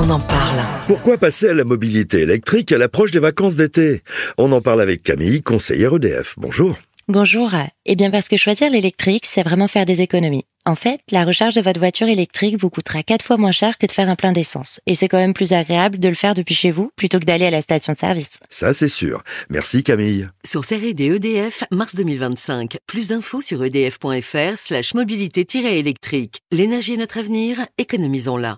on en parle. Pourquoi passer à la mobilité électrique à l'approche des vacances d'été? On en parle avec Camille, conseillère EDF. Bonjour. Bonjour. Eh bien parce que choisir l'électrique, c'est vraiment faire des économies. En fait, la recharge de votre voiture électrique vous coûtera 4 fois moins cher que de faire un plein d'essence. Et c'est quand même plus agréable de le faire depuis chez vous plutôt que d'aller à la station de service. Ça, c'est sûr. Merci Camille. Source R&D EDF, mars 2025. Plus d'infos sur edf.fr/mobilité-électrique. L'énergie est notre avenir, économisons-la.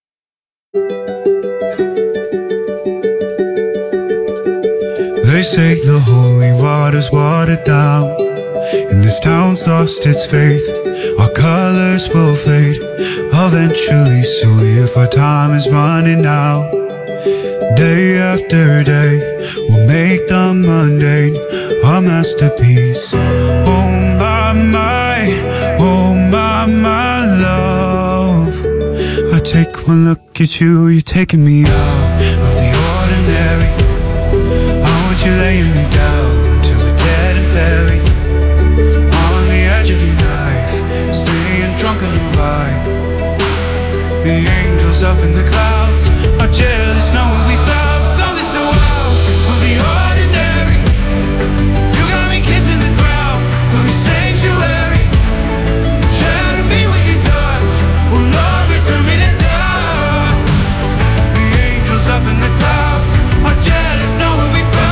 They say the holy water's watered down, and this town's lost its faith. Our colors will fade eventually, so if our time is running out, day after day, we'll make the mundane our masterpiece. Oh my, oh my love. I take one look at you, you're taking me out of the ordinary. You're laying me down till we're dead and buried on the edge of your knife, staying drunk on your vibe. The angels up in the clouds are jealous knowing we found something so wild of the ordinary. You got me kissing the ground of your sanctuary. Shatter me with your touch, oh Lord, return me to dust. The angels up in the clouds are jealous knowing we found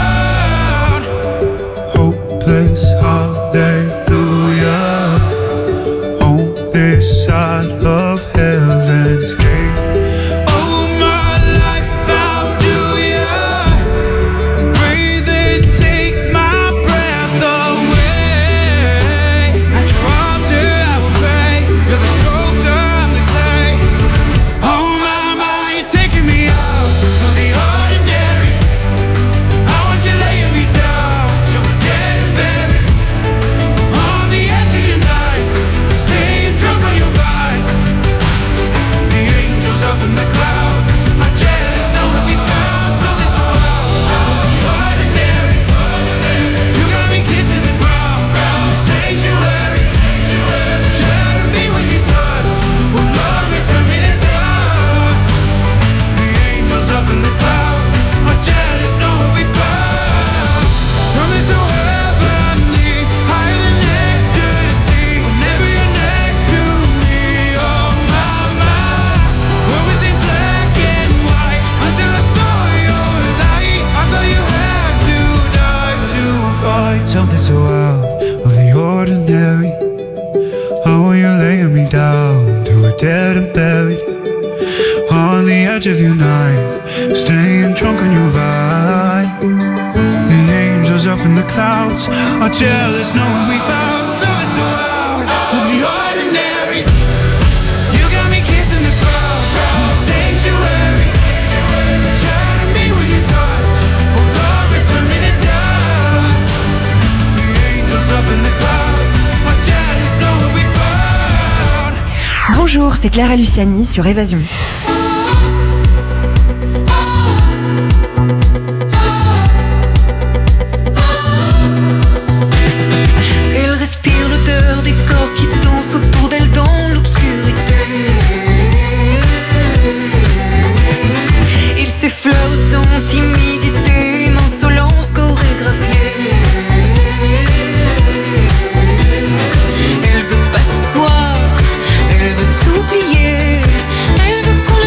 hopeless hallelujah on this side of heaven's gate. Oh, my life found you, yeah. Breathe and take my breath away. At your altar I will pray. You're the sculptor, I'm the clay. Oh my, you're taking me out of the ordinary. I want you laying me down till we're dead and buried on the edge of your knife, staying drunk on your vibe. The angels up in the clouds are jealous knowing we found something so wild, the ordinary. You got me kissing the ground, the sanctuary. Shatter me with your touch, oh Lord, return me to dust. The angels up in the clouds are jealous knowing we found something so heavenly, higher than ecstasy. Whenever you're next to me, oh my. Where was it black and white until I saw your light? I thought you had to die to find something so out of the ordinary. How are you laying me down till we're dead and buried on the edge of your night, staying drunk on your vibe. The angels up in the clouds are jealous knowing we found something so out of the ordinary. You got me kissing the ground, the sanctuary. Shatter me with your touch, oh Lord, return me to dust. The angels up in the clouds are jealous knowing we found. Bonjour, c'est Clara Luciani sur Évasion. Elle respire l'odeur des corps qui dansent autour d'elle dans l'obscurité. Il s'effleure sans timidité, une insolence chorégraphiée. Elle veut pas s'asseoir, elle veut s'oublier, elle veut qu'on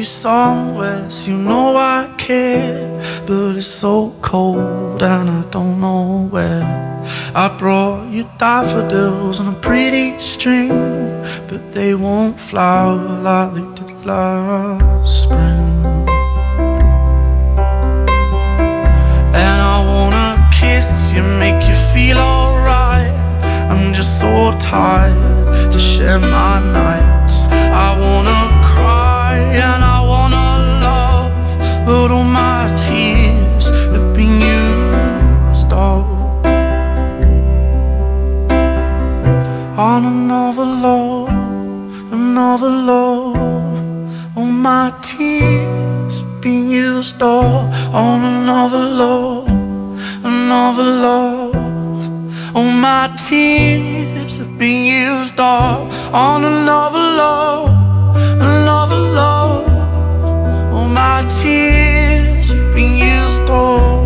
you somewhere, so you know I care. But it's so cold and I don't know where. I brought you daffodils on a pretty string, but they won't flower like they did last spring. And I wanna kiss you, make you feel alright. I'm just so tired to share my nights. I wanna cry and I wanna love, but all my tears have been used up on another love, another love. All my tears have been used up on another love, another love. All my tears have been used up on another love, another love. All my tears have been used up.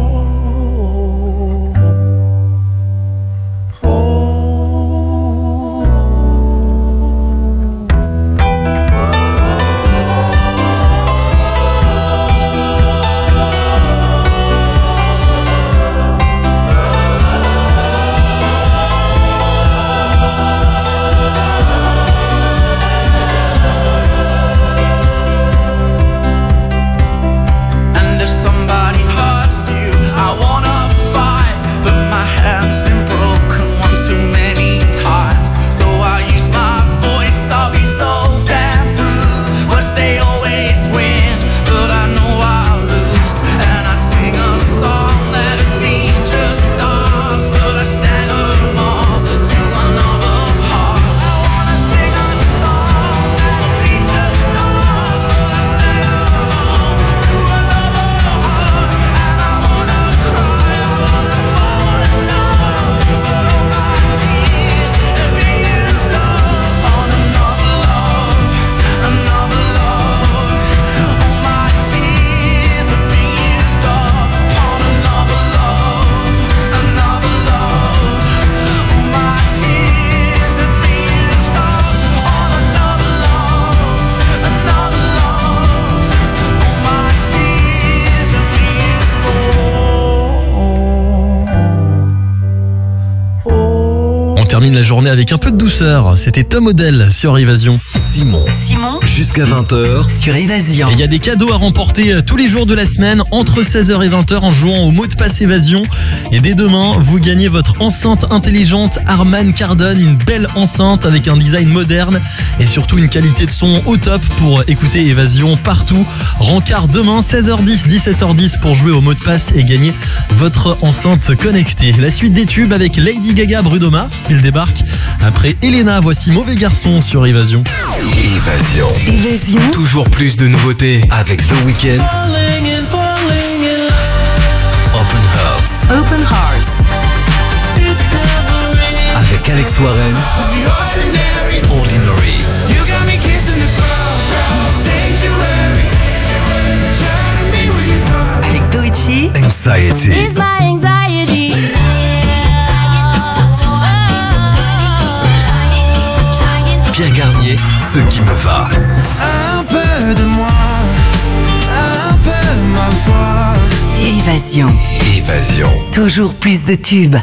La journée avec un peu de douceur, c'était Tom Odell sur Évasion. Simon. Jusqu'à 20h. Sur Évasion. Il y a des cadeaux à remporter tous les jours de la semaine entre 16h et 20h en jouant au mot de passe Évasion. Et dès demain, vous gagnez votre enceinte intelligente Harman Kardon, une belle enceinte avec un design moderne et surtout une qualité de son au top pour écouter Évasion partout. Rencard demain 16h10, 17h10 pour jouer au mot de passe et gagner votre enceinte connectée. La suite des tubes avec Lady Gaga, Bruno Mars, il débarque. Après Elena, voici Mauvais Garçon sur Évasion. Évasion. Toujours plus de nouveautés Avec The Weeknd. Open Hearts. Avec Alex Warren. Ordinary. Avec Doechii. Anxiety. Pierre Garnier, Ce qui me va. Un peu de moi, un peu ma foi. Évasion. Toujours plus de tubes.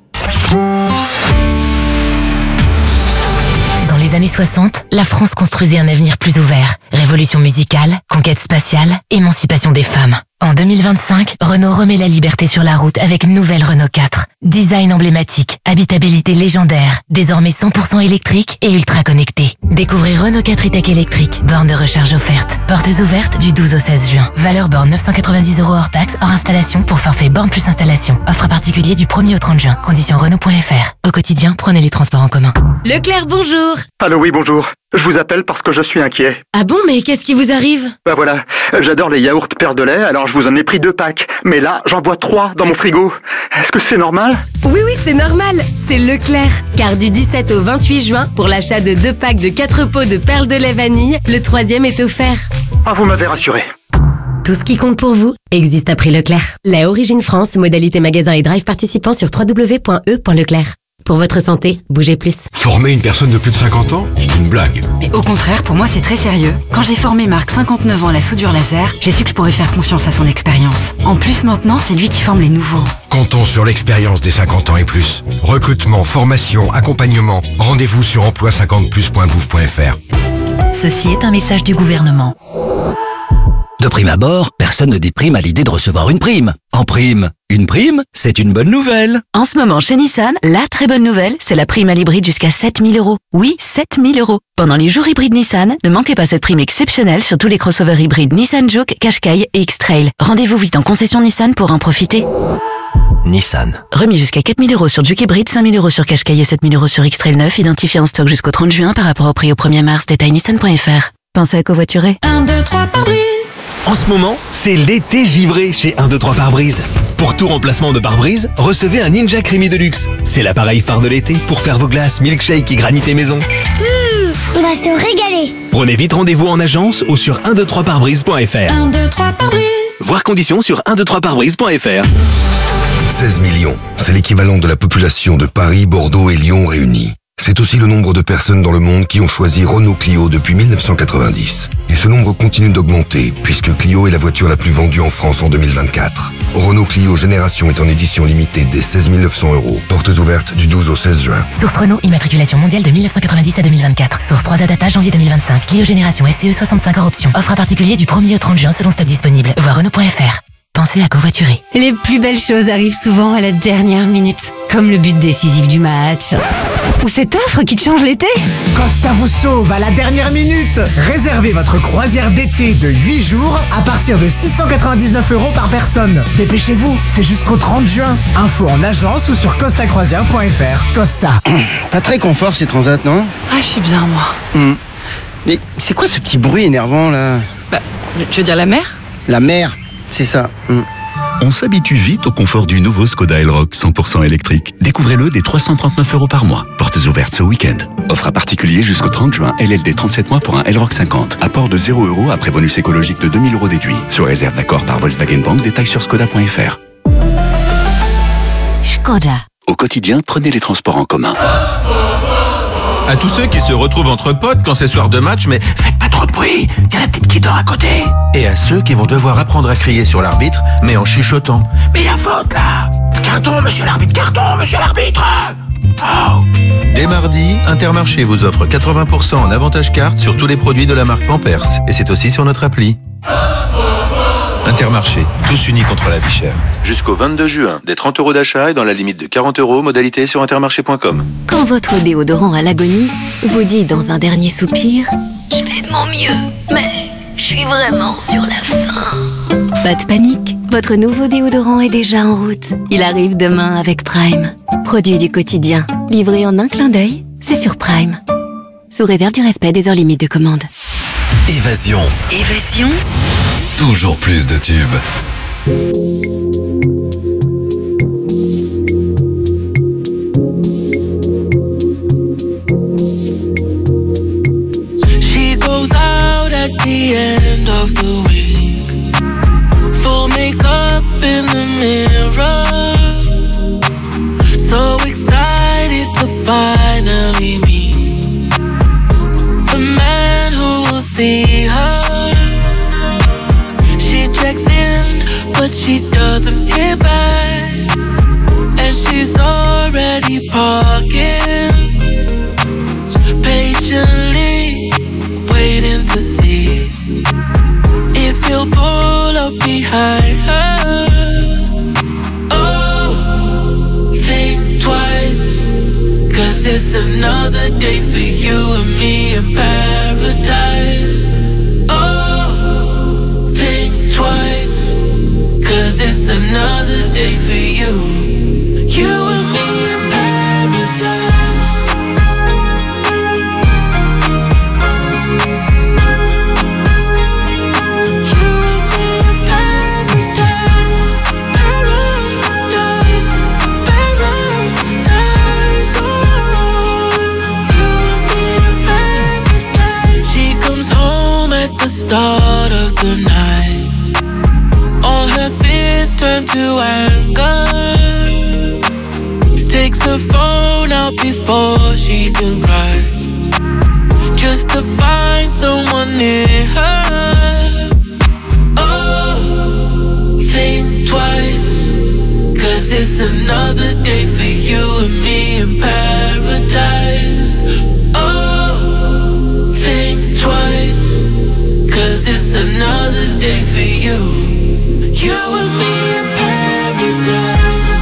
Dans les années 60, la France construisait un avenir plus ouvert. Révolution musicale, conquête spatiale, émancipation des femmes. En 2025, Renault remet la liberté sur la route avec une nouvelle Renault 4. Design emblématique, habitabilité légendaire, désormais 100% électrique et ultra connecté. Découvrez Renault 4 e-Tech électrique, borne de recharge offerte. Portes ouvertes du 12 au 16 juin. Valeur borne 990 € hors taxe, hors installation pour forfait borne plus installation. Offre particulier du 1er au 30 juin. Conditions Renault.fr. Au quotidien, prenez les transports en commun. Leclerc, bonjour. Allô, oui, bonjour. Je vous appelle parce que je suis inquiet. Ah bon, mais qu'est-ce qui vous arrive? Bah voilà, j'adore les yaourts Père de lait, alors je vous en ai pris 2 packs. Mais là, j'en bois 3 dans mon frigo. Est-ce que c'est normal? Oui, c'est normal. C'est Leclerc. Car du 17 au 28 juin, pour l'achat de 2 packs de 4 pots de perles de lait vanille, le 3e est offert. Ah, vous m'avez rassuré. Tout ce qui compte pour vous existe à prix Leclerc. Lait Origine France, modalité magasin et drive participant sur www.e.leclerc. Pour votre santé, bougez plus. Former une personne de plus de 50 ans, c'est une blague. Mais au contraire, pour moi, c'est très sérieux. Quand j'ai formé Marc, 59 ans, à la soudure laser, j'ai su que je pourrais faire confiance à son expérience. En plus, maintenant, c'est lui qui forme les nouveaux. Comptons sur l'expérience des 50 ans et plus. Recrutement, formation, accompagnement. Rendez-vous sur emploi50plus.gouv.fr. Ceci est un message du gouvernement. De prime abord, personne ne déprime à l'idée de recevoir une prime. En prime, une prime, c'est une bonne nouvelle. En ce moment, chez Nissan, la très bonne nouvelle, c'est la prime à l'hybride jusqu'à 7 000 €. Oui, 7 000 €. Pendant les jours hybrides Nissan, ne manquez pas cette prime exceptionnelle sur tous les crossovers hybrides Nissan Juke, Qashqai et X-Trail. Rendez-vous vite en concession Nissan pour en profiter. Nissan. Remis jusqu'à 4 000 € sur Juke hybride, 5 000 € sur Qashqai et 7 000 € sur X-Trail 9, identifié en stock jusqu'au 30 juin par rapport au prix au 1er mars. Détail nissan.fr. Pensez à covoiturer. 1, 2, 3 pare-brise. En ce moment, c'est l'été givré chez 1, 2, 3 pare-brise. Pour tout remplacement de pare-brise, recevez un Ninja Creamy Deluxe. C'est l'appareil phare de l'été pour faire vos glaces, milkshake et granité maison. On va se régaler. Prenez vite rendez-vous en agence ou sur 123pare-brise.fr. 1, 2, 3 pare-brise. Voir conditions sur 123pare-brise.fr. 16 millions, c'est l'équivalent de la population de Paris, Bordeaux et Lyon réunis. C'est aussi le nombre de personnes dans le monde qui ont choisi Renault Clio depuis 1990. Et ce nombre continue d'augmenter, puisque Clio est la voiture la plus vendue en France en 2024. Renault Clio Génération est en édition limitée dès 16 900 €. Portes ouvertes du 12 au 16 juin. Source Renault, immatriculation mondiale de 1990 à 2024. Source 3A data janvier 2025. Clio Génération SCE 65 hors option. Offre à particulier du 1er au 30 juin selon stock disponible. Voir Renault.fr. Pensez à covoiturer. Les plus belles choses arrivent souvent à la dernière minute, comme le but décisif du match. Ou cette offre qui te change l'été. Costa vous sauve à la dernière minute. Réservez votre croisière d'été de 8 jours à partir de 699 € par personne. Dépêchez-vous, c'est jusqu'au 30 juin. Info en agence ou sur costacroisière.fr. Costa. Pas très confort ces transats, non? Ah, je suis bien, moi. Mais c'est quoi ce petit bruit énervant, là? Bah, tu veux dire la mer? La mer, c'est ça. On s'habitue vite au confort du nouveau Skoda Elroq 100% électrique. Découvrez-le dès 339 € par mois. Portes ouvertes ce week-end. Offre à particulier jusqu'au 30 juin. LLD 37 mois pour un Elroq 50. Apport de 0 € après bonus écologique de 2000 € déduit. Sur réserve d'accord par Volkswagen Bank. Détails sur skoda.fr. Skoda. Au quotidien, prenez les transports en commun. À tous ceux qui se retrouvent entre potes quand c'est soir de match, mais faites pas trop de bruit, il y a la petite qui dort à côté. Et à ceux qui vont devoir apprendre à crier sur l'arbitre, mais en chuchotant. Mais il y a faute là. Carton, monsieur l'arbitre, carton, monsieur l'arbitre. Oh. Dès mardi, Intermarché vous offre 80% en avantage carte sur tous les produits de la marque Pampers. Et c'est aussi sur notre appli. Intermarché, tous unis contre la vie chère. Jusqu'au 22 juin, des 30 € d'achat et dans la limite de 40 €, modalité sur intermarché.com. Quand votre déodorant à l'agonie vous dit dans un dernier soupir « Je fais de mon mieux, mais je suis vraiment sur la fin ». Pas de panique, votre nouveau déodorant est déjà en route. Il arrive demain avec Prime. Produit du quotidien, livré en un clin d'œil, c'est sur Prime. Sous réserve du respect des heures limites de commande. Évasion. Évasion. Toujours plus de tubes. She goes out at the end of the week, full makeup in the mirror, so excited to finally meet the man who will see her. Checks in, but she doesn't hear back, and she's already parking, patiently waiting to see if he'll pull up behind her. Oh, think twice, 'cause it's another day for you and me in paradise. Twice, 'cause it's another day for you, you and me in paradise. You and me in paradise, paradise, paradise. Oh, you and me in paradise. She comes home at the start of the night. All her fears turn to anger. Takes her phone before she can cry, just to find someone near her. Oh, think twice, 'cause it's another day for you and me in paradise. Oh, think twice, 'cause it's another day for you, you and me in paradise.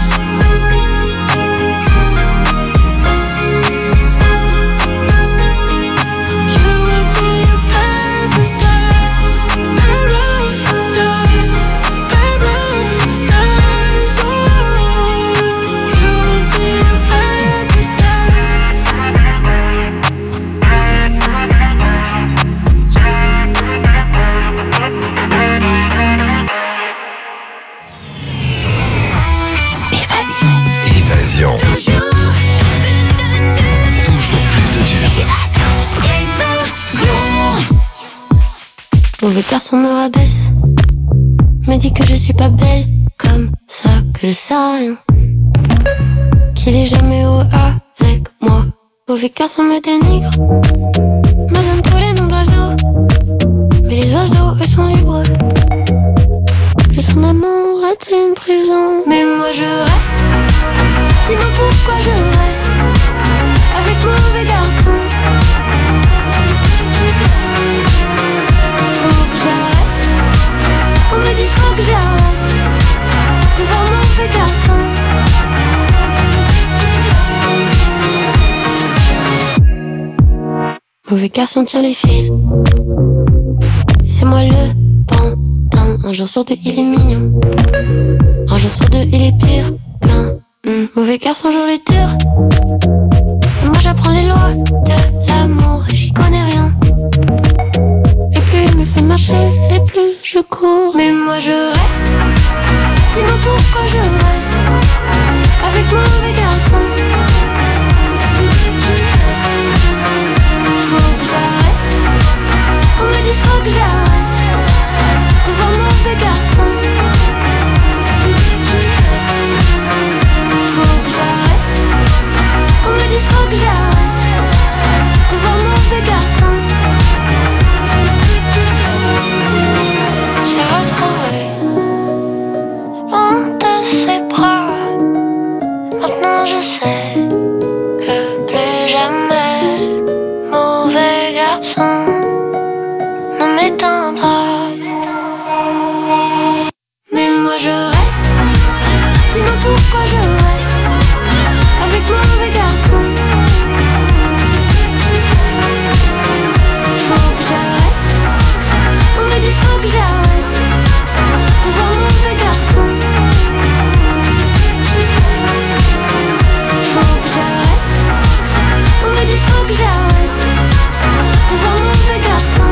Toujours plus de tubes. Mauvais garçon me rabaisse, me dit que je suis pas belle, comme ça que je sais rien, qu'il est jamais heureux avec moi. Mauvais garçon me dénigre, me donne tous les noms d'oiseaux, mais les oiseaux eux sont libres. Plus son amour est une prison, mais moi je reste. Dis-moi pourquoi je reste avec mauvais garçon. Faut que j'arrête, on me dit faut que j'arrête de voir mauvais garçon. Mauvais garçon tire les fils, et c'est moi le pantin. Un jour sur deux il est mignon, un jour sur deux il est pire qu'un mauvais garçon joue les durs. Et moi j'apprends les lois de l'amour et j'y connais rien. Et plus il me fait marcher, et plus je cours. Mais moi je reste. Dis-moi pourquoi je reste avec mauvais garçon. Faut que j'arrête, on me dit faut que j'arrête de voir mauvais garçon. Faut que j'arrête, on me dit faut que j'arrête de voir mauvais garçon. J'ai retrouvé loin de ses bras. Maintenant je sais que plus jamais mauvais garçon ne m'éteindra. Mais moi je reste. Dis-moi pourquoi je reste avec mauvais garçon. Faut que j'arrête, on me dit faut que j'arrête de voir mauvais garçon. Faut que j'arrête, on me dit faut que j'arrête de voir mauvais garçon.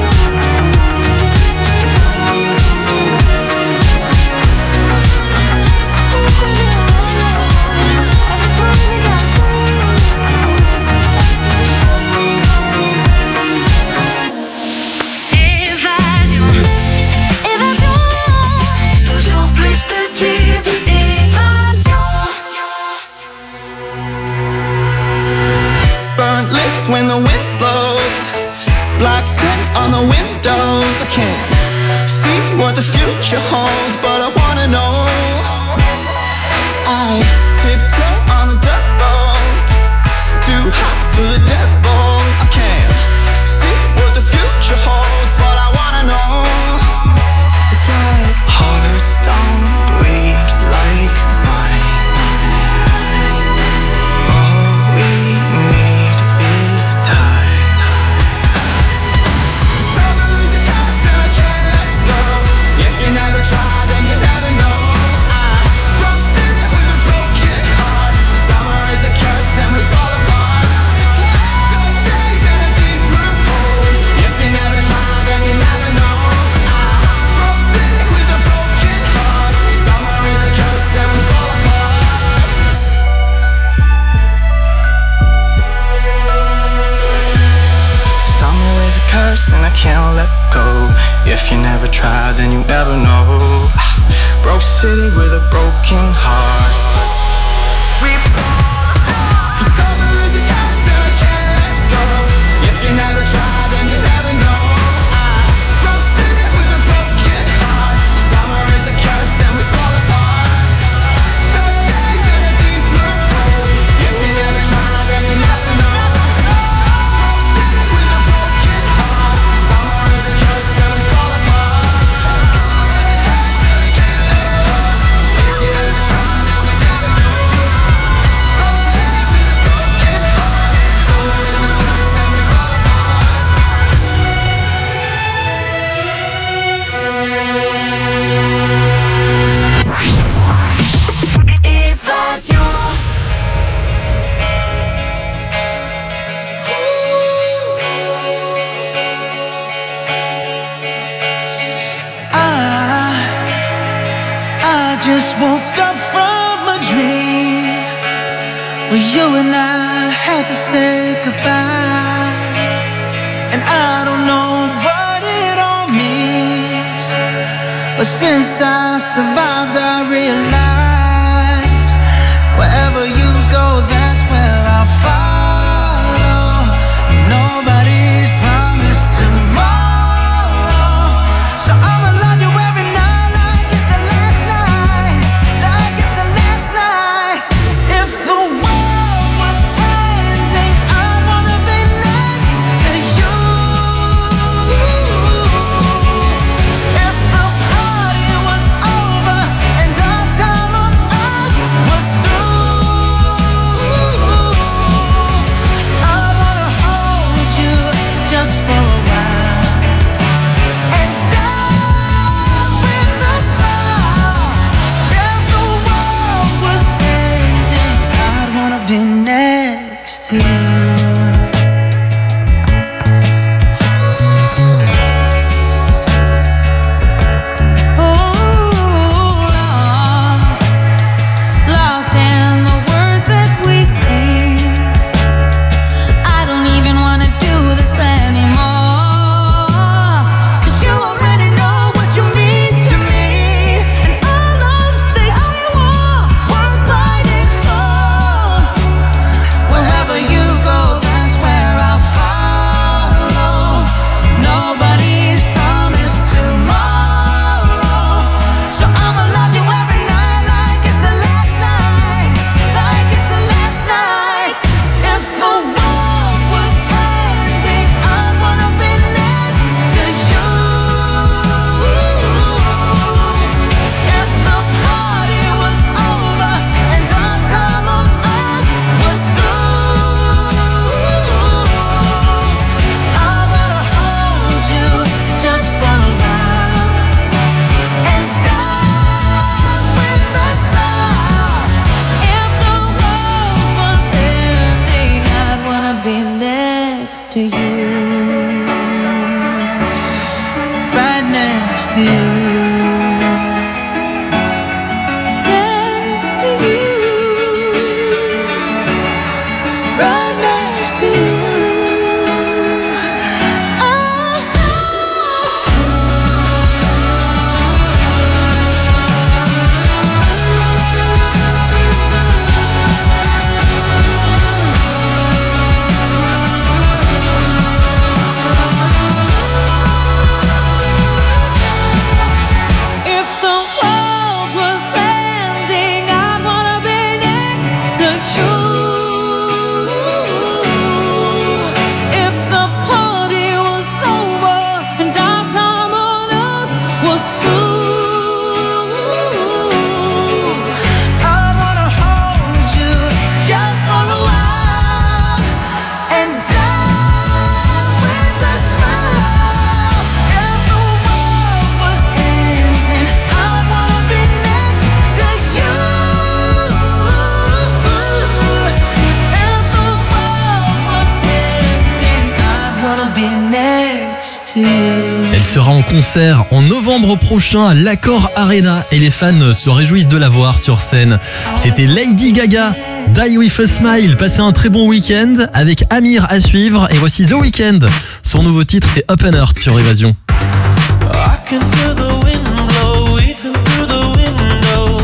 When the wind blows, black tint on the windows. I can't see what the future holds, but I wanna know. I tiptoe on the dirt road, too hot for the devil. I can't see what the future holds, but I wanna know. It's like hearts don't bleed like mine. All we need is time. Summer is a curse and I can't let go. If you never try, then you never know. I broke sin with a broken heart. Summer is a curse and we fall apart. Dark days and a deep blue cold. If you never try, then you never know. I broke sin with a broken heart. Summer is a curse and we fall apart. Summer is a curse and I can't let go. If you never try, then you never know. Broke city with a broken heart. Summer is a just woke up from a dream where you and I had to say goodbye. And I don't know what it all means, but since I survived I realized wherever you go, that's where I'll follow. Nobody's promised tomorrow, so I'ma love you every night like it's the last night, like it's the last night. If the world was ending, I wanna be next to you. If the party was over and our time on earth was through, I wanna hold you just for a while and die with a smile. If the world was ending, I'd wanna be next to you. Lost in the words that we speak. I don't even wanna do this anymore, 'cause you already know what you mean to me, and all of the only war worth fighting for. Wherever you go, that's where I'll follow. Nobody's promised tomorrow, so I'ma love you every night like it's the last night, like it's the last night. If the world was ending, I wanna be next to you. If the party was over and our time on earth was through, I wanna hold you just for a while and die with a smile. If the world was ending, I'd wanna be next to you, right next to you, next to you, right next to you. If the world was ending, I'd wanna be next to you. If the party was over and our time on earth was through, I'd wanna hold you just for a while and die with a smile. If the world was ending, I'd wanna be next to you. If the world was ending, I'd wanna be next to you. Elle sera en concert en novembre prochain à l'Accor Arena et les fans se réjouissent de la voir sur scène. C'était Lady Gaga, Die With A Smile. Passez un très bon week-end avec Amir à suivre. Et voici The Weeknd. Son nouveau titre, c'est Up and Earth sur Évasion. I can hear the wind blow even through the window.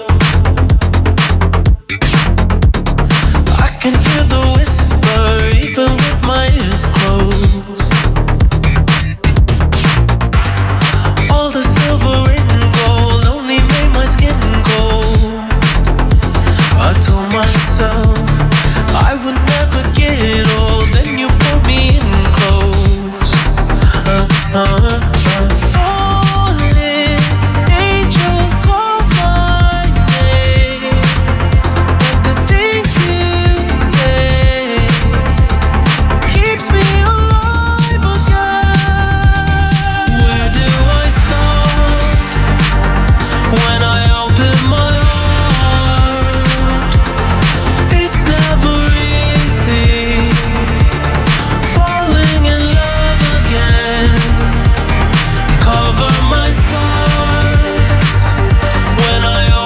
I can hear the whisper even with my ears closed. All the silver and gold only made my skin cold. I told myself I would never get old. Then you pulled me in close. Falling, angels call my name. But the things you say keeps me alive again. Where do I start when I open my heart? It's never easy falling in love again. Cover my scars when I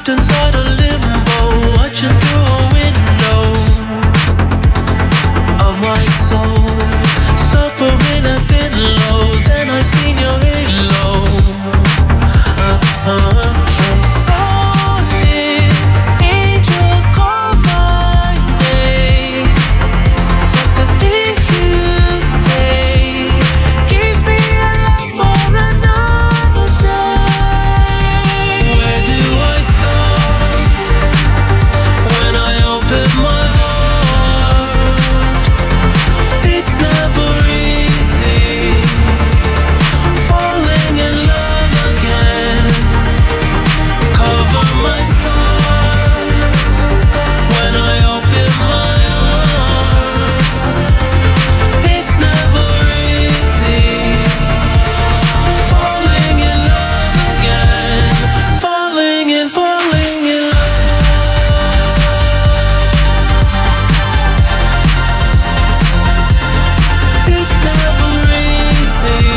Trapped inside a limbo, watching through a window of my soul. Suffering a bit low, then I seen your halo. Falling, angels call my name, but the things you say keeps me alive for another day. Where do I start when I open my heart? It's never easy falling in love again. Cover my scars when I open my arms. It's never easy falling in love again. Falling in love. It's never easy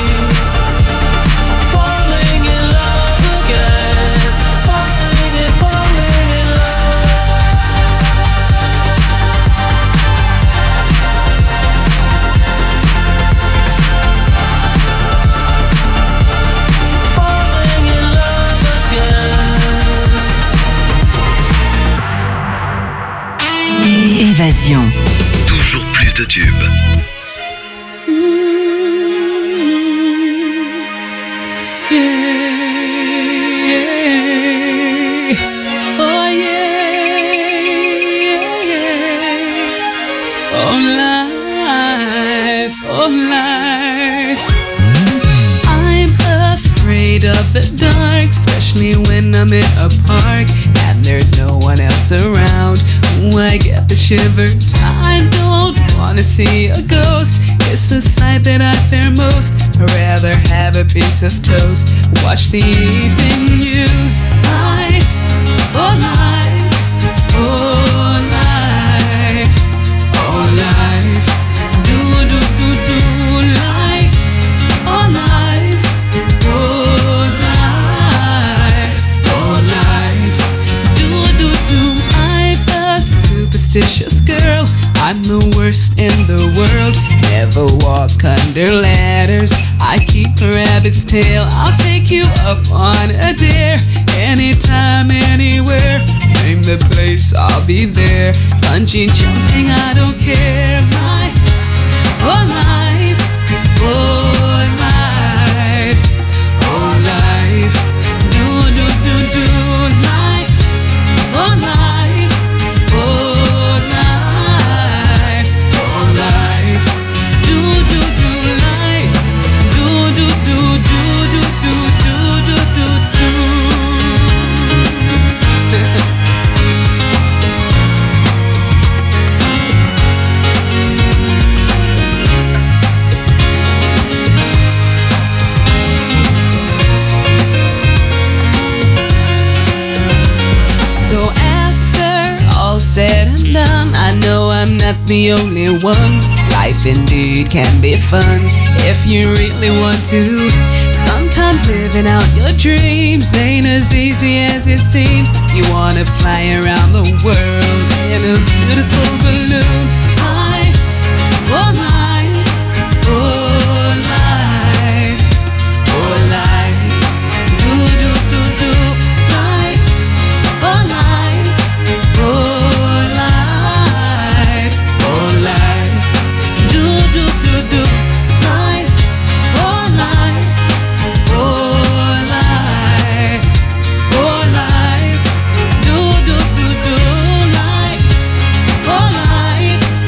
falling in love again. Falling in love. Falling in love again. Évasion. Toujours plus de tubes. Oh yeah, oh life, oh life. I'm afraid of the dark, especially when I'm in a park and there's no one else around. Ooh, I get the shivers. I don't wanna see a ghost. It's the sight that I fear most. I'd rather have a piece of toast, watch the evening news. Life, oh life, oh life, oh life. Do do do do life, oh life, oh life, oh life. Do do do. I'm a superstitious girl. I'm the worst in the world. Never walk under ladders. I keep a rabbit's tail. I'll take you up on a dare. Anytime, anywhere. Name the place, I'll be there. Bungee jumping, I don't care. Life, oh life, oh life, oh life. Do do do do life, oh life, oh life, oh life. Do do do life, do do do do do do do do do. So after all said and done, I know I'm not the only one. Life indeed can be fun if you really want to. Sometimes living out your dreams ain't as easy as it seems. You wanna fly around the world in a beautiful balloon. Life, oh life, oh life, oh life. Do do do do life, oh life, oh life, oh life. Do do do do life, oh life, oh life, oh life. Do do do do life, oh life,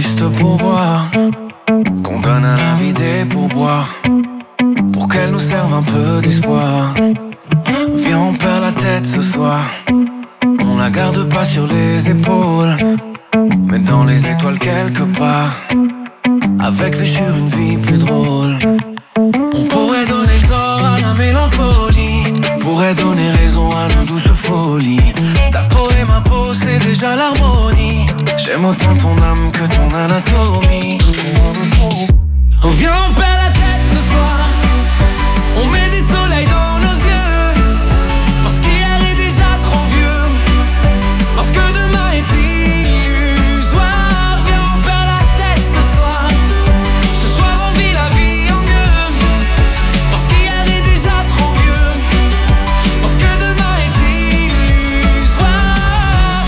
juste pour voir qu'on donne à la vie des pourboires, pour qu'elle nous serve un peu d'espoir. Viens, on perd la tête ce soir, on la garde pas sur les épaules, mais dans les étoiles quelque part, avec vue sur une vie plus drôle. On pourrait donner tort à la mélancolie, pourrait donner raison à nos douces folies. Ta peau et ma peau, c'est déjà l'harmonie. J'aime autant ton âme que ton anatomie. Oh, viens, on perd la tête ce soir, on met des soleils dans nos yeux, parce qu'hier est déjà trop vieux, parce que demain est illusoire. Viens, on perd la tête ce soir on vit la vie en mieux, parce qu'hier est déjà trop vieux, parce que demain est illusoire.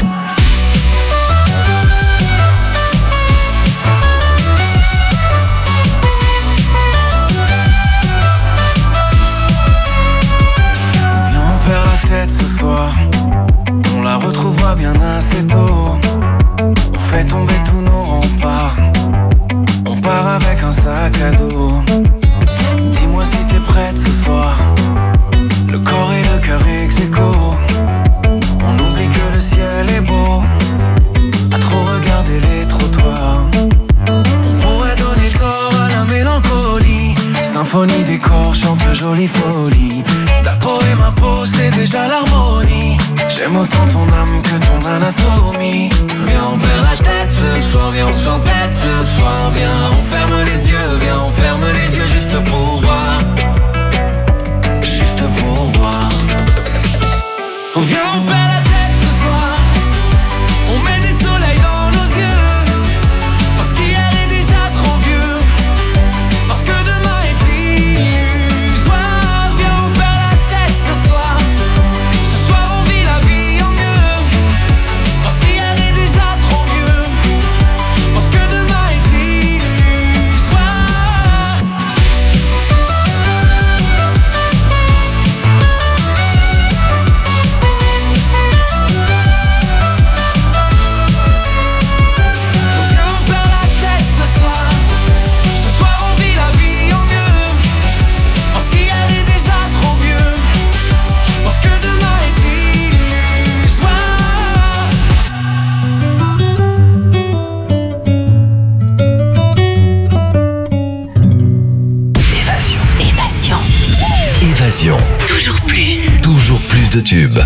Viens, on perd la tête ce soir, on la retrouvera bien assez tôt. On fait tomber tous nos remparts, on part avec un sac à dos. Dis-moi si t'es prête ce soir, le corps et le cœur ex aequo. On oublie que le ciel est beau, à trop regarder les trottoirs. On pourrait donner tort à la mélancolie, symphonie des corps chante jolie folie. Ta peau et ma peau, c'est déjà l'harmonie. J'aime autant ton âme que ton anatomie. Viens, on perd la tête ce soir, viens, on s'entête ce soir. Viens, on ferme les yeux, viens, on ferme les yeux juste pour voir. Juste pour voir. Oh, viens, on perd la tête ce soir, on met des soleils dans nos yeux, parce qu'hier est déjà trop vieux, parce que demain est illusoire. Viens, on perd la tête ce soir on vit la vie en mieux, parce qu'hier est déjà trop vieux, parce que demain est illusoire. Viens, on perd la tête ce soir on vit la vie en mieux, parce qu'hier est déjà trop vieux, parce que demain est illusoire. Évasion. Évasion. Toujours plus. Toujours plus de tubes.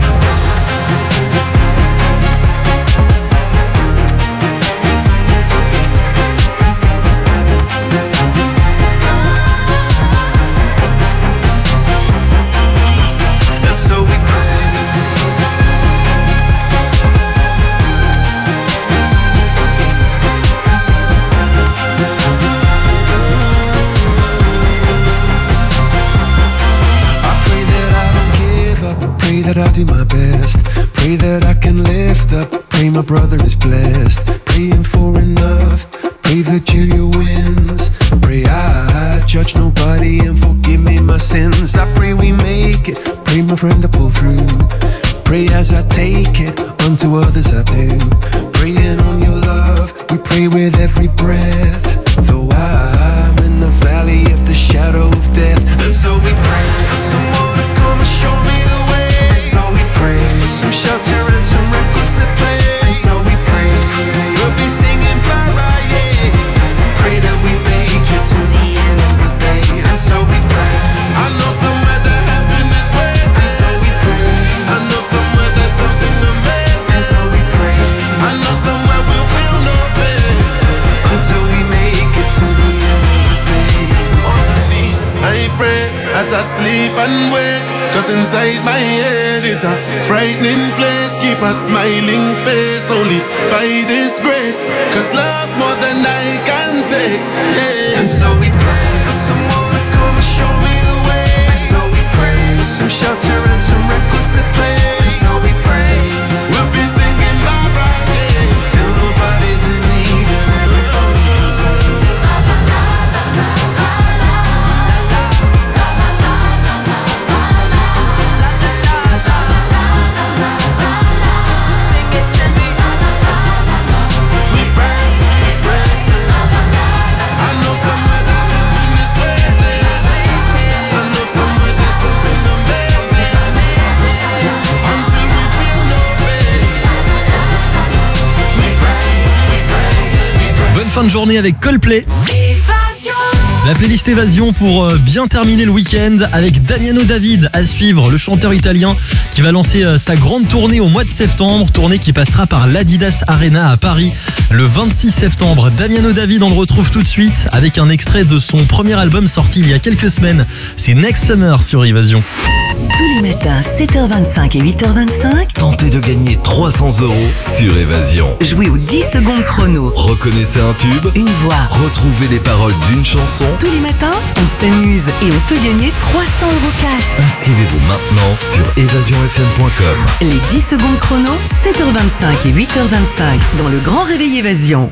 And so we pray that I'll do my best. Pray that I can lift up. Pray my brother is blessed. Praying for enough. Pray Virgilia wins. Pray I judge nobody and forgive me my sins. I pray we make it. Pray my friend to pull through. Pray as I take it. Unto others I do. Praying on your love. We pray with every breath. Though I'm in the valley of the shadow of death. And so we pray for someone to come and show me the way. And so we pray for some shelter and some records to play. And so we pray we'll be singing bye-bye, yeah. Pray that we make it to the end of the day. And so we pray. I know somewhere that heaven is waiting. And so we pray. I know somewhere there's something amazing. And so we pray. I know somewhere we'll feel no pain until we make it to the end of the day. On my knees, I pray as I sleep and wake. Cause inside my head is a frightening place. Keep a smiling face only by this grace. Cause love's more than I can take, yeah. And so we pray for someone to come and show me the way. And so we pray for some shelter and some records to play. And so we pray we'll be singing bye-bye, yeah. Till nobody's in need and everybody's in. Sing it to me. We pray. fin de journée avec Coldplay. La playlist Évasion pour bien terminer le week-end avec Damiano David à suivre, le chanteur italien qui va lancer sa grande tournée au mois de septembre, tournée qui passera par l'Adidas Arena à Paris le 26 septembre. Damiano David, on le retrouve tout de suite avec un extrait de son premier album sorti il y a quelques semaines. C'est Next Summer sur Évasion. Tous les matins, 7h25 et 8h25, Tentez de gagner 300 € sur Évasion. jouez aux 10 secondes chrono. Reconnaissez un tube, Une voix. retrouvez les paroles d'une chanson. Tous les matins, on s'amuse et on peut gagner 300 € cash. Inscrivez-vous maintenant sur évasionfm.com. Les 10 secondes chrono, 7h25 et 8h25, dans le grand réveil Évasion.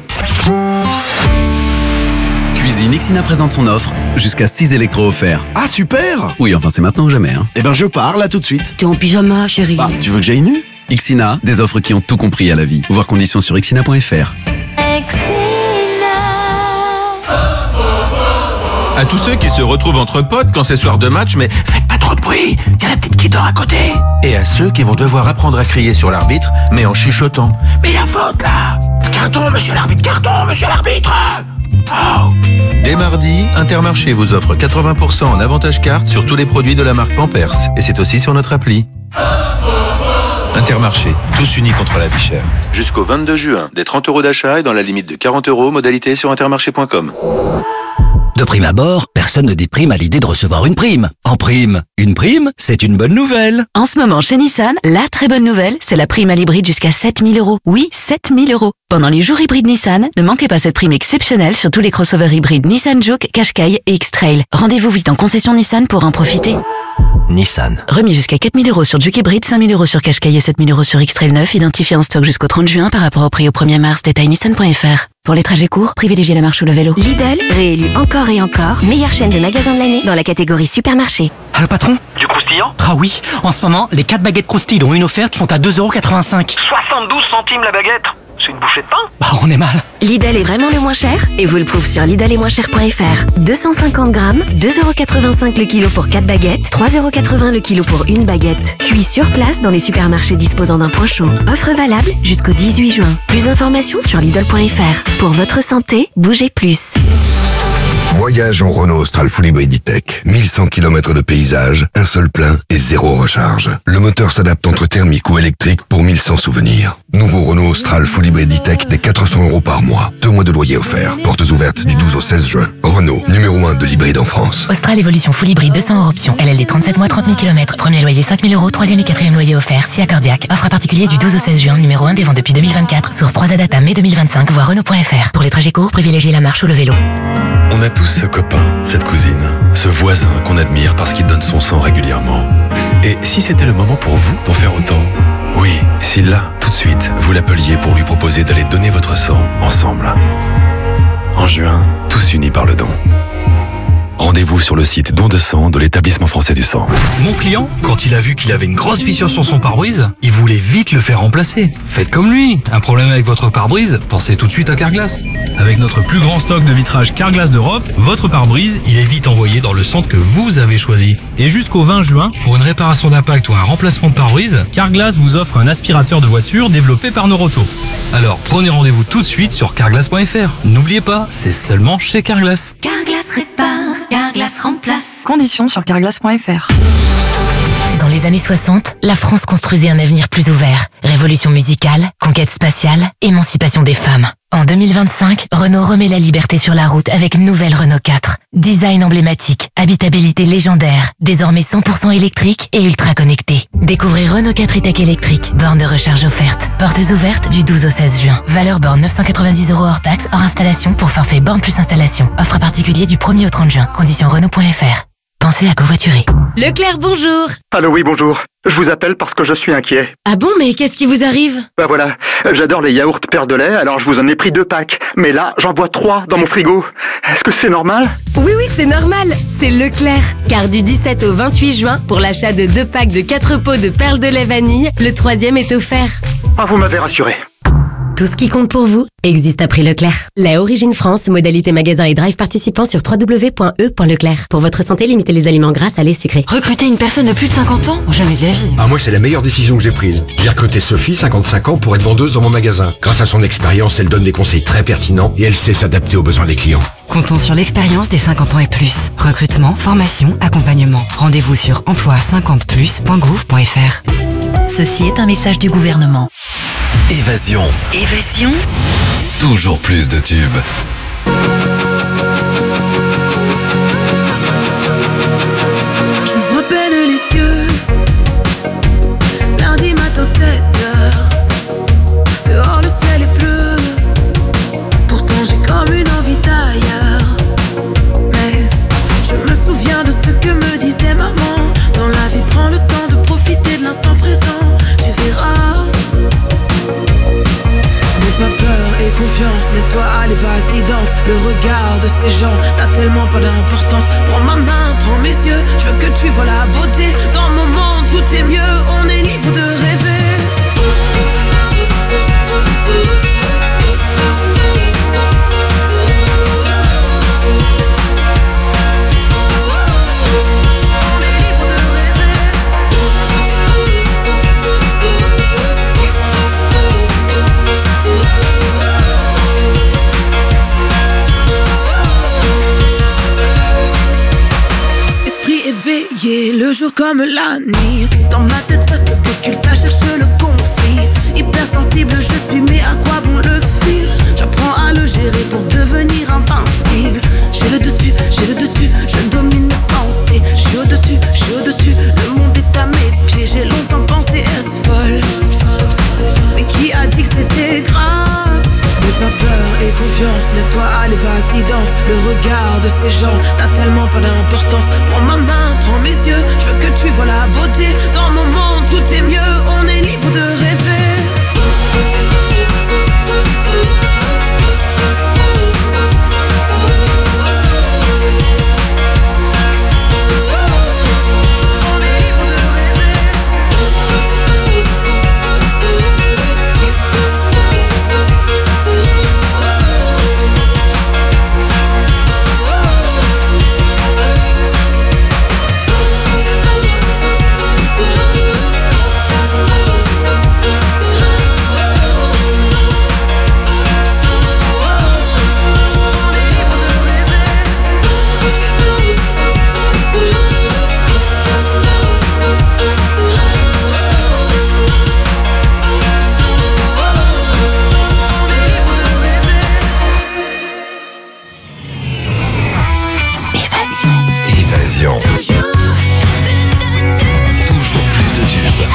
Cuisine Ixina présente son offre, jusqu'à 6 électros offerts. Ah super! Oui, enfin c'est maintenant ou jamais. Eh ben je pars là tout de suite. T'es en pyjama, chérie. Bah, tu veux que j'aille nu? Ixina, des offres qui ont tout compris à la vie. Voir conditions sur ixina.fr. À tous ceux qui se retrouvent entre potes quand c'est soir de match, mais faites pas trop de bruit, y a la petite qui dort à côté. Et à ceux qui vont devoir apprendre à crier sur l'arbitre, mais en chuchotant. Mais y a faute là! Carton, monsieur l'arbitre, carton, monsieur l'arbitre! Oh. Dès mardi, Intermarché vous offre 80% en avantage carte sur tous les produits de la marque Pampers. Et c'est aussi sur notre appli. Intermarché, tous unis contre la vie chère. Jusqu'au 22 juin, des 30 € d'achat et dans la limite de 40 €, modalité sur intermarché.com. De prime abord, personne ne déprime à l'idée de recevoir une prime. En prime, une prime, c'est une bonne nouvelle. En ce moment, chez Nissan, la très bonne nouvelle, c'est la prime à l'hybride jusqu'à 7 000 €. Oui, 7 000 €. Pendant les jours hybrides Nissan, ne manquez pas cette prime exceptionnelle sur tous les crossovers hybrides Nissan Juke, Qashqai et X-Trail. Rendez-vous vite en concession Nissan pour en profiter. Nissan. Remis jusqu'à 4 000 € sur Juke hybride, 5 000 € sur Qashqai et 7 000 € sur X-Trail 9, identifié en stock jusqu'au 30 juin par rapport au prix au 1er mars. Détail nissan.fr. Pour les trajets courts, privilégiez la marche ou le vélo. Lidl, réélu encore et encore, meilleure chaîne de magasins de l'année dans la catégorie supermarché. Allô patron? Du croustillant? Ah oui, en ce moment, les 4 baguettes croustilles dont une offerte sont à 2,85 €. 72 centimes la baguette? C'est une bouchée de pain? Bah on est mal. Lidl est vraiment le moins cher et vous le prouve sur lidl-et-moins-cher.fr. 250 grammes, 2,85 € le kilo pour 4 baguettes, 3,80 € le kilo pour une baguette. Cuit sur place dans les supermarchés disposant d'un point chaud. Offre valable jusqu'au 18 juin. Plus d'informations sur lidl.fr. Pour votre santé, bougez plus. Voyage en Renault Austral Full Hybrid E-Tech. 1100 km de paysage, un seul plein et 0 recharge. Le moteur s'adapte entre thermique ou électrique pour 1100 souvenirs. Nouveau Renault Austral Full Hybrid E-Tech des 400 € par mois. 2 mois de loyer offert. Portes ouvertes du 12 au 16 juin. Renault, numéro 1 de l'hybride en France. Austral Evolution Full Hybrid 200 € option. LLD 37 mois 30 000 km. Premier loyer 5 000 €. Troisième et quatrième loyer offert. Si accordiaque. Offre à particulier du 12 au 16 juin. Numéro 1 des ventes depuis 2024. Source 3A Data mai 2025. Voir Renault.fr. Pour les trajets courts, privilégiez la marche ou le vélo. On a tous ce copain, cette cousine, ce voisin qu'on admire parce qu'il donne son sang régulièrement. Et si c'était le moment pour vous d'en faire autant? Oui, si là, tout de suite, vous l'appeliez pour lui proposer d'aller donner votre sang ensemble. En juin, tous unis par le don. Rendez-vous sur le site Don de sang de l'Établissement français du sang. Mon client, quand il a vu qu'il avait une grosse fissure sur son pare-brise, il voulait vite le faire remplacer. Faites comme lui. Un problème avec votre pare-brise? Pensez tout de suite à Carglass. Avec notre plus grand stock de vitrage Carglass d'Europe, votre pare-brise, il est vite envoyé dans le centre que vous avez choisi. Et jusqu'au 20 juin, pour une réparation d'impact ou un remplacement de pare-brise, Carglass vous offre un aspirateur de voiture développé par Noroto. Alors prenez rendez-vous tout de suite sur carglass.fr. N'oubliez pas, c'est seulement chez Carglass. Carglass répare, Carglass remplace. Conditions sur carglass.fr. Dans les années 60, la France construisait un avenir plus ouvert. Révolution musicale, conquête spatiale, émancipation des femmes. En 2025, Renault remet la liberté sur la route avec une nouvelle Renault 4. Design emblématique, habitabilité légendaire, désormais 100% électrique et ultra connecté. Découvrez Renault 4 e-Tech électrique, borne de recharge offerte. Portes ouvertes du 12 au 16 juin. Valeur borne 990 € hors taxe, hors installation pour forfait borne plus installation. Offre à particulier du 1er au 30 juin. Conditions Renault.fr. Pensez à covoiturer. Leclerc, bonjour. Allô, oui, bonjour. Je vous appelle parce que je suis inquiet. Ah bon, mais qu'est-ce qui vous arrive? Bah voilà, j'adore les yaourts Père de lait, alors je vous en ai pris 2 packs. Mais là, j'en vois 3 dans mon frigo. Est-ce que c'est normal? Oui, c'est normal. C'est Leclerc. Car du 17 au 28 juin, pour l'achat de 2 packs de 4 pots de perles de lait vanille, le 3e est offert. Ah, vous m'avez rassuré. Tout ce qui compte pour vous existe à prix Leclerc. La Origine France, modalité magasin et drive participant sur www.e.leclerc. Pour votre santé, limitez les aliments gras, salés, sucrés. Recruter une personne de plus de 50 ans? Jamais de la vie. Ah, moi, c'est la meilleure décision que j'ai prise. J'ai recruté Sophie, 55 ans, pour être vendeuse dans mon magasin. Grâce à son expérience, elle donne des conseils très pertinents et elle sait s'adapter aux besoins des clients. Comptons sur l'expérience des 50 ans et plus. Recrutement, formation, accompagnement. Rendez-vous sur emploi50plus.gouv.fr. Ceci est un message du gouvernement. Évasion. Évasion. Toujours plus de tubes. J'ouvre à peine les yeux. Lundi matin 7h. Dehors le ciel est bleu. Pourtant j'ai comme une envie d'ailleurs. Mais je me souviens de ce que me disait maman. Dans la vie, prends le temps de profiter de l'instant présent. Tu verras. N'aie pas peur et confiance, laisse-toi aller, vas-y danse. Le regard de ces gens n'a tellement pas d'importance. Prends ma main, prends mes yeux, je veux que tu vois la beauté. Dans mon monde, tout est mieux, on est libre de rêver. Le jour comme la nuit. Dans ma tête ça se bouscule, ça cherche le conflit. Hypersensible je suis, mais à quoi bon le fil? J'apprends à le gérer pour devenir invincible. J'ai le dessus, je domine mes pensées. Je suis au-dessus, le monde est à mes pieds. J'ai longtemps pensé être folle, mais qui a dit que c'était grave? N'aie pas peur et confiance, laisse-toi aller, vas-y danse. Le regard de ces gens n'a tellement pas d'importance. Prends ma main, prends mes yeux, je veux que tu vois la beauté. Dans mon monde, tout est mieux, on est libre de rêver. Toujours plus de tubes.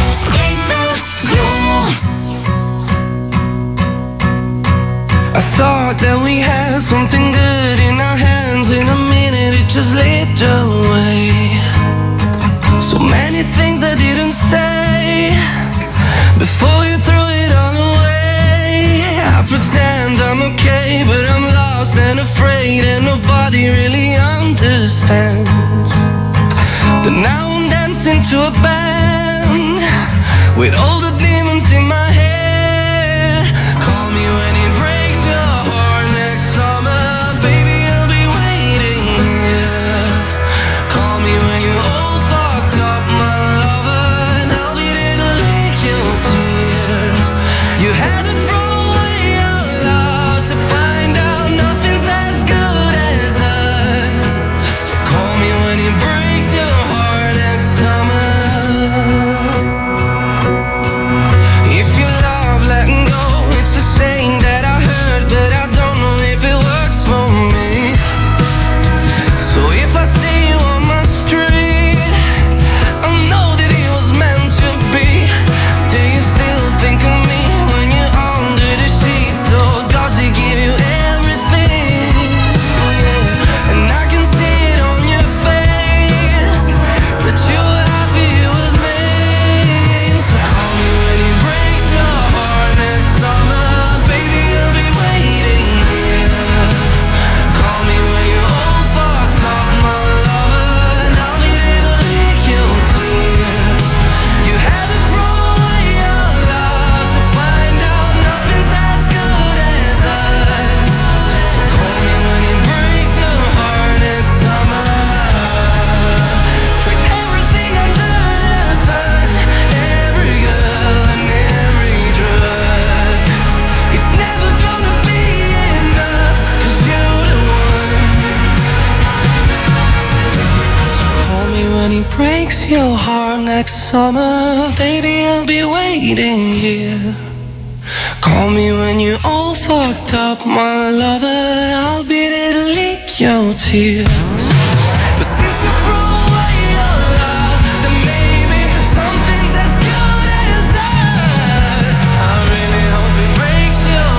I thought that we had something good in our hands. In a minute it just slipped away. So many things I didn't say before you threw it all away. I pretend I'm okay, but I'm lost and afraid, and nobody really understands. But now I'm dancing to a band with all the demons in my head. Call me when it breaks your heart next summer, baby, I'll be waiting, yeah. Call me when you're all fucked up, my lover, and I'll be there to lick your tears. You had to throw away your love to find out nothing's as good as us. So call me when it breaks your heart next summer. If your love letting go, it's a saying that breaks your heart next summer, baby, I'll be waiting here. Call me when you're all fucked up, my lover, I'll be there to lick your tears. But since you threw away your love, then maybe something's as good as us. I really hope it breaks your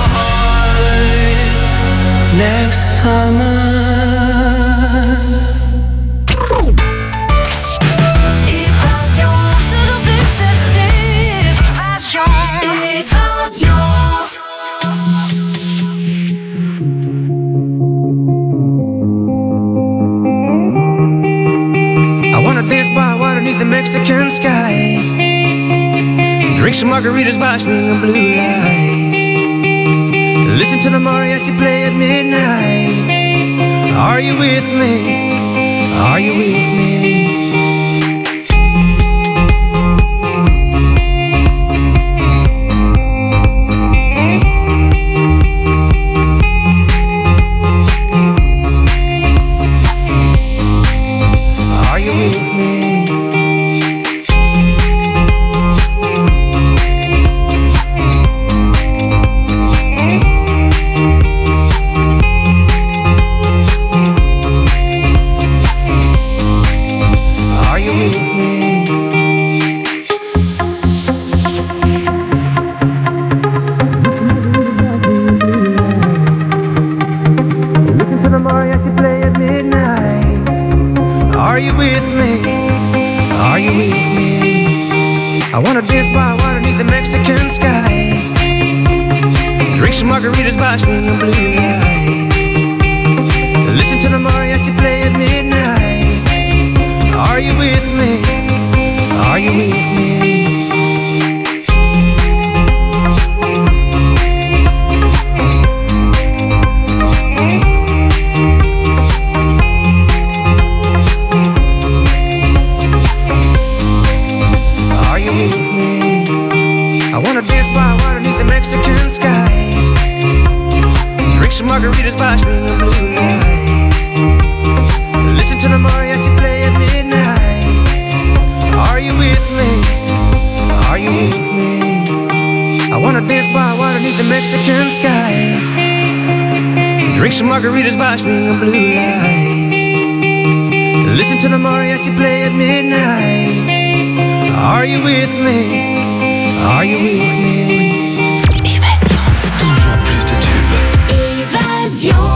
heart next summer. The Mexican sky, drink some margaritas by swinging blue lights, listen to the mariachi play at midnight. Are you with me? Are you with me? Margaritas by swinging blue lights, listen to the mariachi play at midnight. Are you with me? Are you with me? Évasion, c'est toujours plus de tubes. Évasion.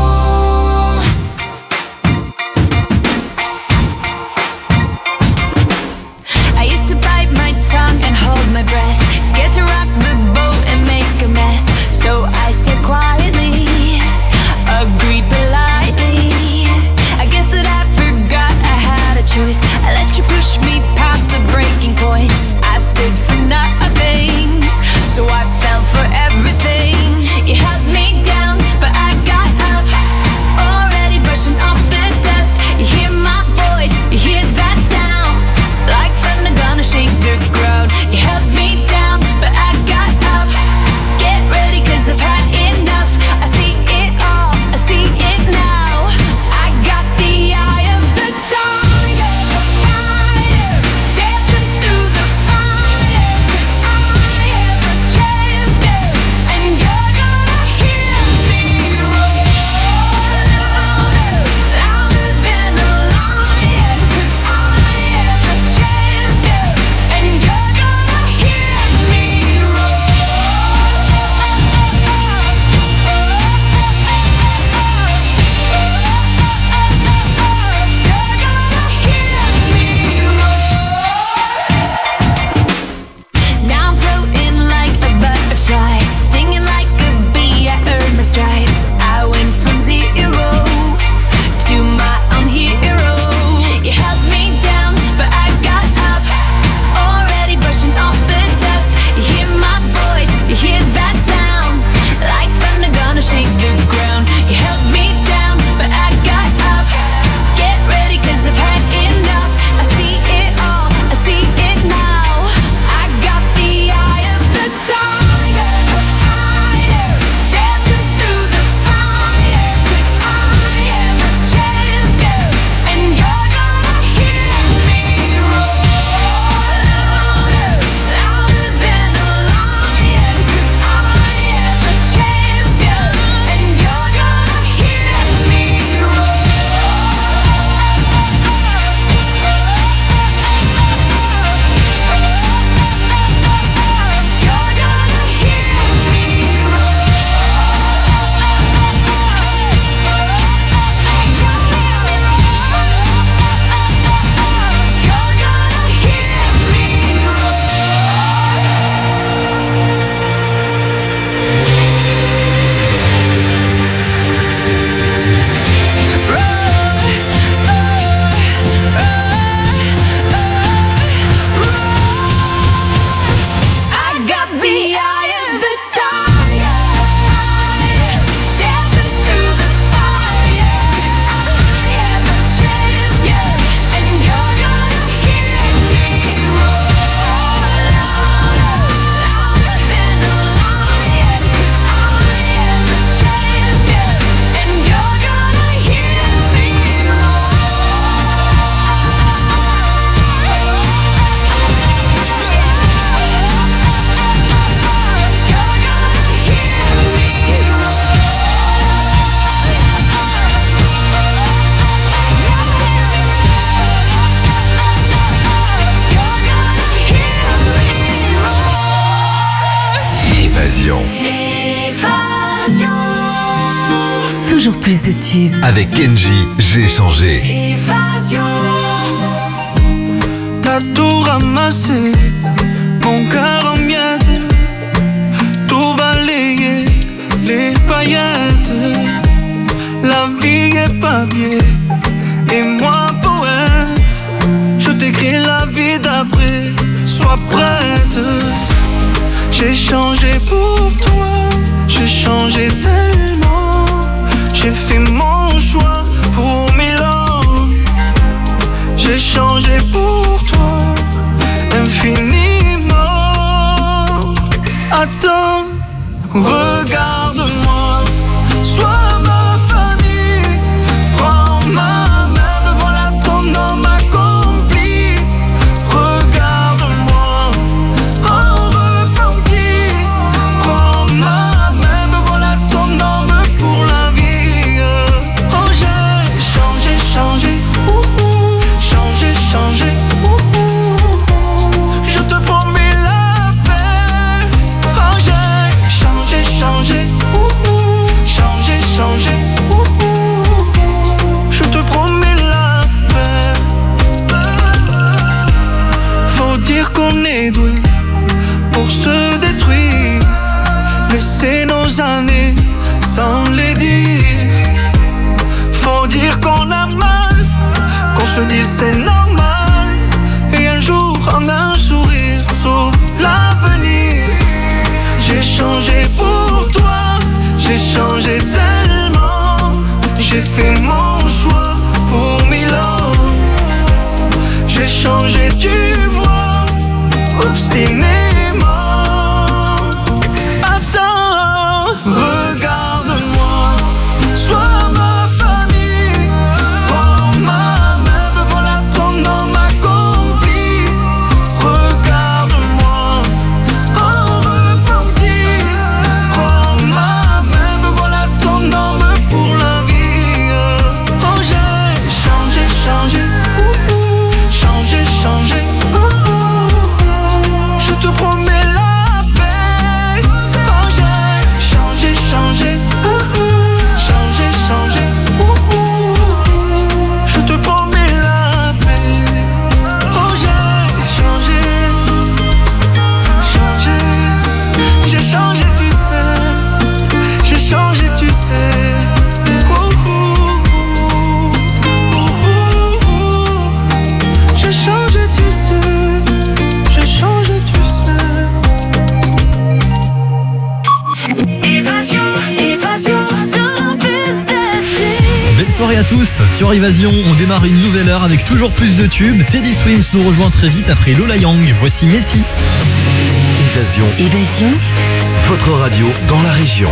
I used to bite my tongue and hold my breath, scared to rock the boat and make a mess. So I said quietly, agreed politely. I guess that I forgot I had a choice. I let you push me past the breaking point. I stood for nothing, so I plus de tubes. Avec Kenji, j'ai changé. T'as tout ramassé, mon cœur en miettes, tout balayé, les paillettes. La vie est papier, et moi poète. Je t'écris la vie d'après, sois prête. J'ai changé pour toi, j'ai changé tellement. J'ai fait mon choix pour 1000 ans. J'ai changé pour toi, infiniment. Attends, regarde-moi, sois ma famille. Prends ma main, me voilà ton homme accompli. Regarde-moi, en repenti. Prends ma main, me voilà ton homme pour la vie. Oh, j'ai changé, changé. Changé, je te promets la paix. Oh, j'ai changé, changé, je te promets la paix. Faut dire qu'on est doué pour se détruire, laisser nos années sans les dire. Faut dire qu'on a mal, qu'on se dit c'est normal. Et un jour en un sourire sauve l'avenir. J'ai changé pour toi, j'ai changé tellement. J'ai fait mon choix pour 1000 ans. J'ai changé, tu vois, obstinément. Attends, regarde-moi, sois ma famille. Prends ma main, me voilà ton homme accompli. Regarde-moi, en repenti. Prends ma main, me voilà ton homme pour la vie. Oh, j'ai changé, changé, changé. Je te promets la paix. Oh, j'ai changé, changé. Je te promets la paix. Oh, j'ai changé. J'ai changé, tu sais. J'ai changé, tu sais. J'ai changé, tu sais. J'ai changé, tu sais. Évasion, toujours plus de tubes. Belle soirée à tous. Sur Évasion, on démarre une nouvelle heure avec toujours plus de tubes. Teddy Swims nous rejoint très vite après Lola Young. Voici Messi. Évasion. Évasion. Votre radio dans la région.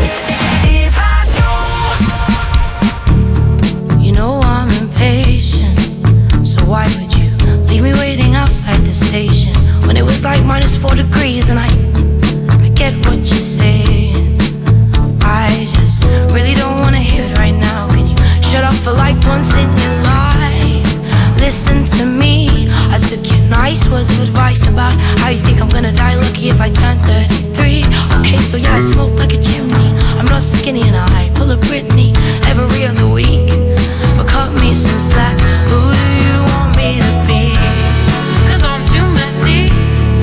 You know I'm impatient, so why would you leave me waiting outside the station when it was like -4 degrees? And I get what you're saying. I just really don't wanna hear it right now. Can you shut up for like once in your life? Listen to me. I took your nice words of advice about how you think I'm gonna die lucky if I turn 33. Okay, so yeah, I smoke like a chimney. I'm not skinny and I pull a Britney every other week.